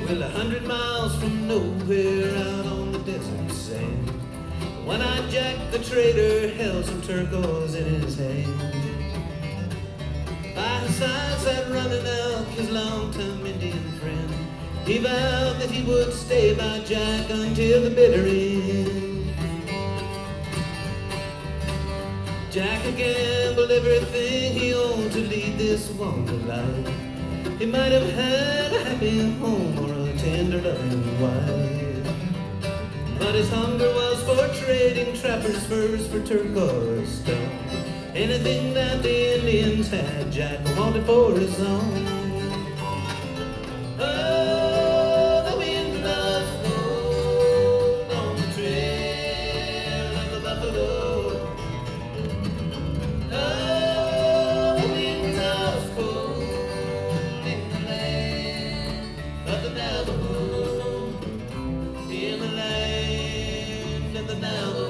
Well, 100 miles from nowhere out on the desert sand, one-eyed Jack the trader held some turquoise in his hand. By his side sat Running Elk, his long-time Indian friend. He vowed that he would stay by Jack until the bitter end. Jack had gambled everything he owned to lead this wander life. He might have had a happy home or a tender loving wife, but his hunger was for trading trappers' furs for turquoise stone. Anything that the Indians had, Jack wanted for his own. Oh, the wind blows cold on the trail of the buffalo. Oh, the wind blows cold in the land of the Navajo, in the land of the Navajo.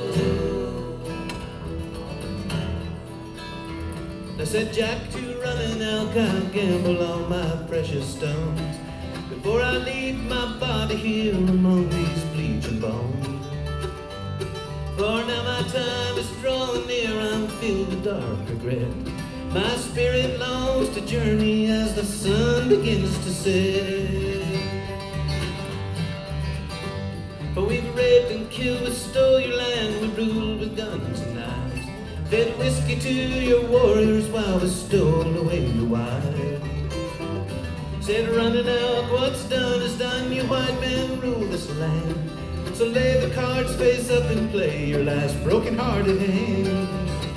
I said, Jack, to Running Elk, I'll gamble all my precious stones before I leave my body here among these bleaching bones. For now my time is drawing near, I'm filled with dark regret. My spirit longs to journey as the sun begins to set. For we've raped and killed, we stole your land, we ruled with guns and knives, fed whiskey to your warriors while we stole away your wife. Said Running Elk, what's done is done, you white men rule this land. So lay the cards face up and play your last broken-hearted hand.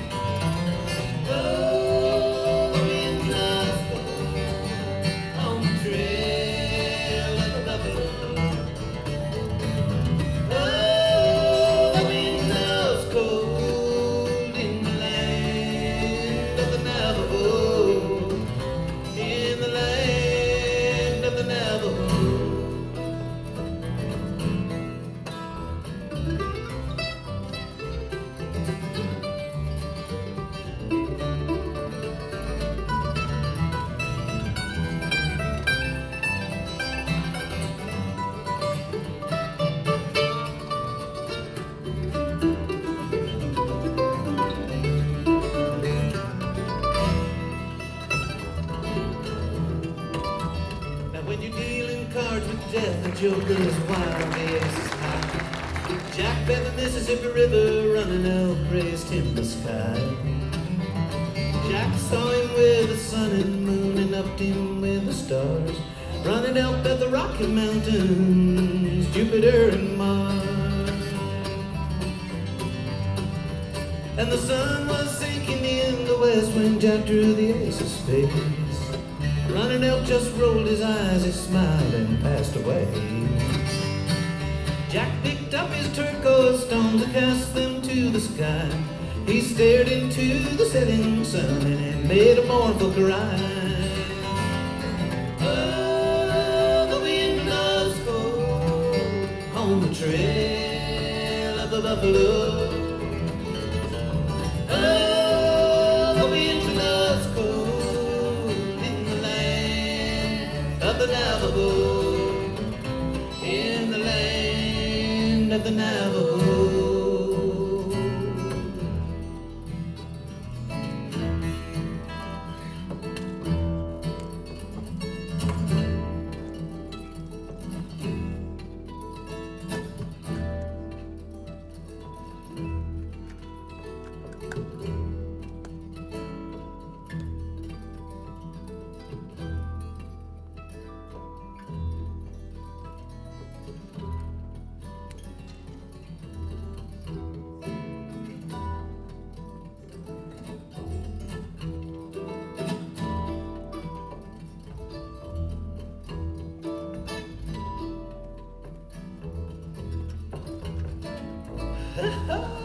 Oh, the wind blows cold on the trail of the buffalo. Oh, the wind blows cold in the land of the Navajo, in the land of the Navajo. When you're dealing cards with death, the joker is wild, the ace is high. Jack bet the Mississippi River, Running Elk raised him the sky. Jack saw him with the sun and moon and upped him with the stars. Running Elk bet the Rocky Mountains, Jupiter and Mars. And the sun was sinking in the west when Jack drew the ace of spades. Running Elk just rolled his eyes, he smiled and passed away. Jack picked up his turquoise stones and cast them to the sky. He stared into the setting sun and it made a mournful cry. Oh, the wind blows cold on the trail of the buffalo. Oh, the wind blows cold in the land of the Navajo, in the land of the Navajo. Ha ha!